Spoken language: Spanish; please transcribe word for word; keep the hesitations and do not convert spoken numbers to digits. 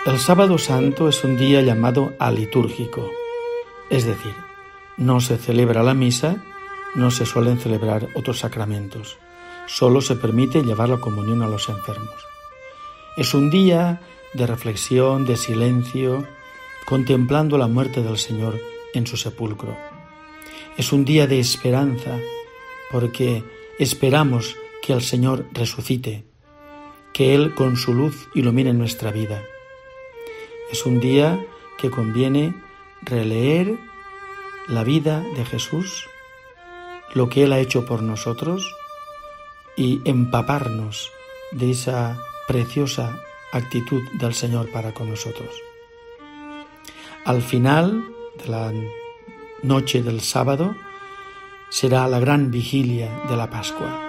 El Sábado Santo es un día llamado alitúrgico, es decir, no se celebra la misa, no se suelen celebrar otros sacramentos, solo se permite llevar la comunión a los enfermos. Es un día de reflexión, de silencio, contemplando la muerte del Señor en su sepulcro. Es un día de esperanza, porque esperamos que el Señor resucite, que Él con su luz ilumine nuestra vida. Es un día que conviene releer la vida de Jesús, lo que Él ha hecho por nosotros y empaparnos de esa preciosa actitud del Señor para con nosotros. Al final de la noche del sábado será la gran vigilia de la Pascua.